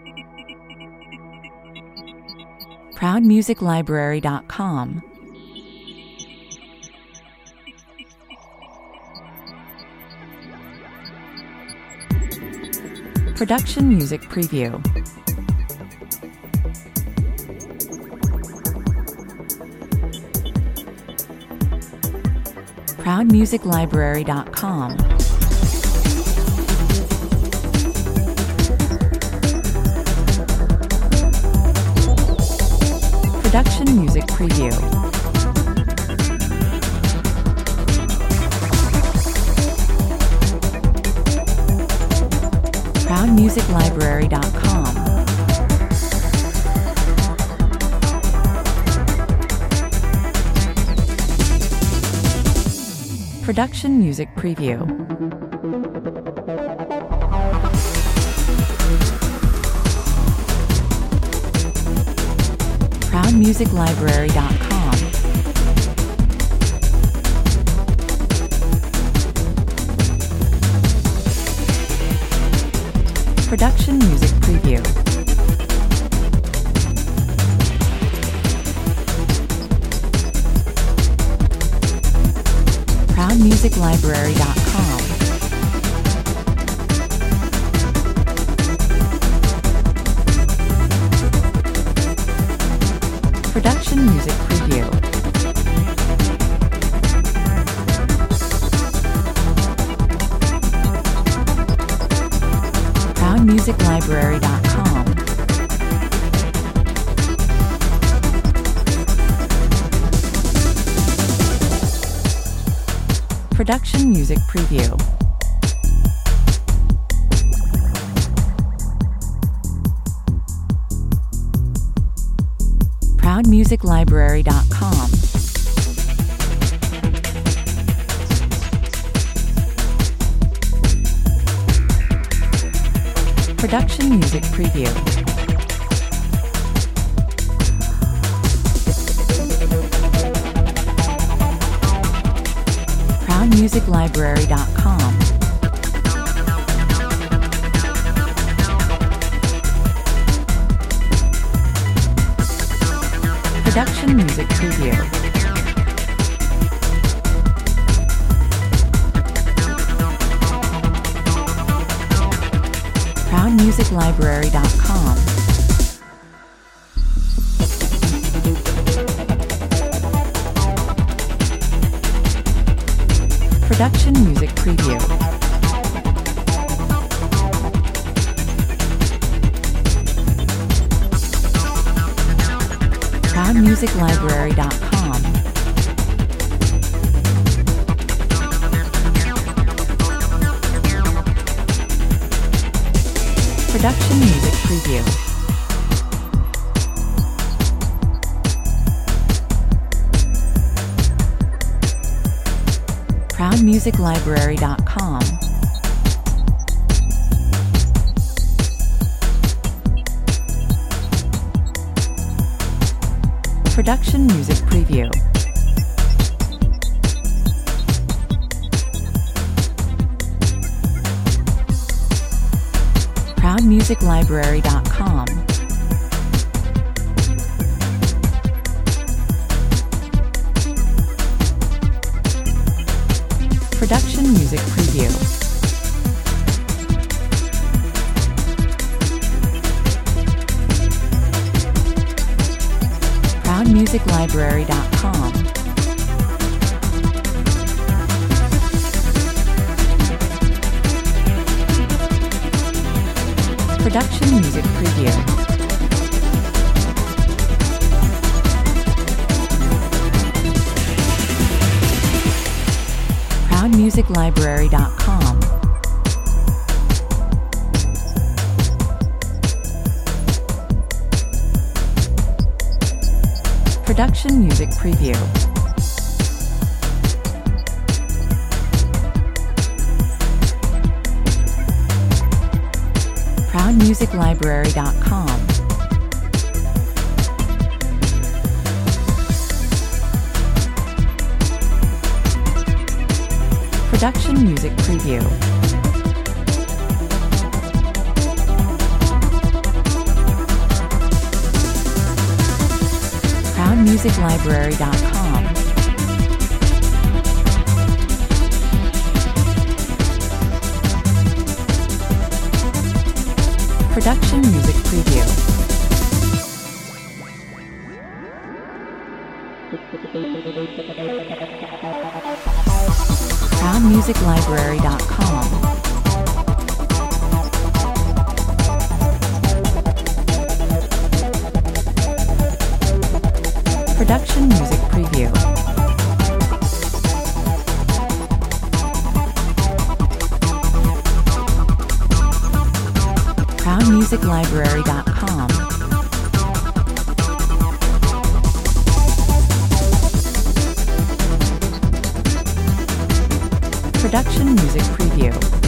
ProudMusicLibrary.com. Production Music Preview. ProudMusicLibrary.com. Production Music Preview. ProudMusicLibrary.com. Production Music Preview. ProudMusicLibrary.com. Production Music Preview. ProudMusicLibrary.com. Production Music Preview. ProudMusicLibrary.com. Production Music Preview. ProudMusicLibrary.com. Production Music Preview. ProudMusicLibrary.com. Production Music Preview. ProudMusicLibrary.com. Production Music Preview. ProudMusicLibrary.com. Production Music Preview. ProudMusicLibrary.com. Production Music Preview. ProudMusicLibrary.com. Production Music Preview. ProudMusicLibrary.com. Production Music Preview. ProudMusicLibrary.com. Production Music Preview. ProudMusicLibrary.com. Production Music Preview. ProudMusicLibrary.com. Production Music Preview. ProudMusicLibrary.com. Production Music Preview. ProudMusicLibrary.com. Production Music Preview.